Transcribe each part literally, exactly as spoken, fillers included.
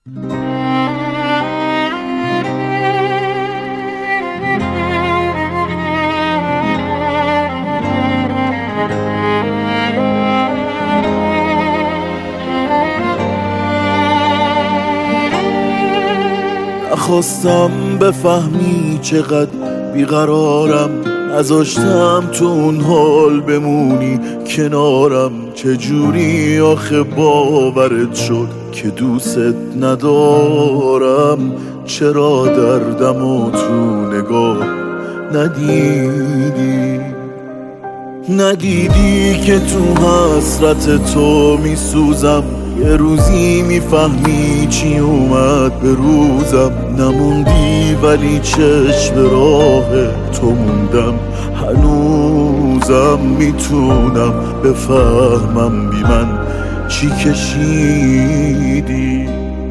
نخواستم بفهمی چقدر بیقرارم، نذاشتم تو اون حال بمونی کنارم. چجوری آخه باورت شد که دوست ندارم؟ چرا دردمو تو نگاه ندیدی؟ ندیدی که تو حسرت تو میسوزم، یه روزی میفهمی چی اومد به روزم. نموندی ولی چشم راه تو موندم، هنوزم میتونم بفهمم بی من چی کشیدی.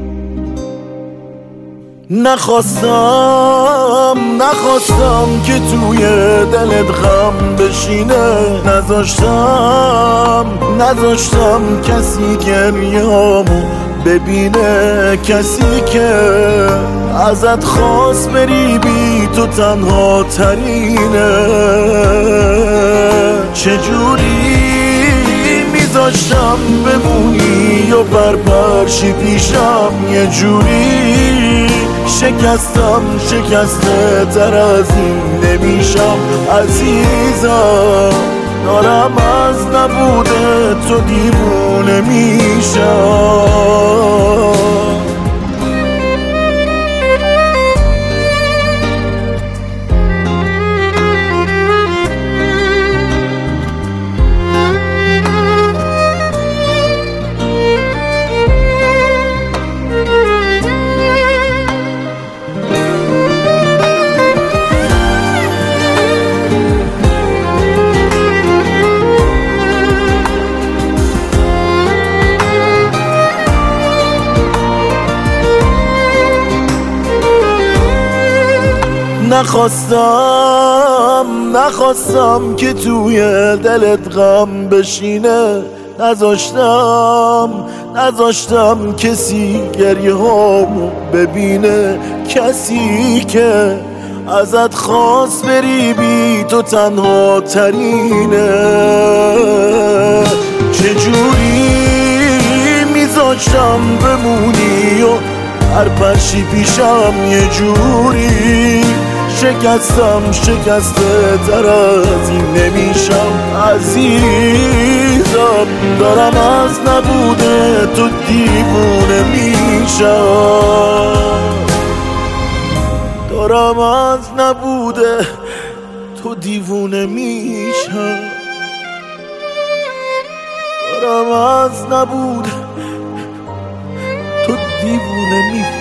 نخواستم نخواستم که توی دلت غم بشینه، نذاشتم نذاشتم کسی گریه‌امو ببینه. کسی که ازت خواست بری بی تو تنها ترینه. چجوری میذاشتم بمونی و برپرشی پیشم؟ یه جوری شکستم شکسته تر از این نمیشم عزیزم. دارم از نبوده تو دیوونه میشم. نخواستم نخواستم که توی دلت غم بشینه، نذاشتم نذاشتم کسی گریه هامو ببینه. کسی که ازت خواست بری بی تو تنها ترینه. چجوری میذاشتم بمونی و هر پرشی پیشم؟ یه جوری شکستم شکسته تر از این نمیشم عزیزم. دارم از نبوده تو دیوونه میشم. دارم از نبوده تو دیوونه میشم. دارم از نبوده تو دیوونه میشم.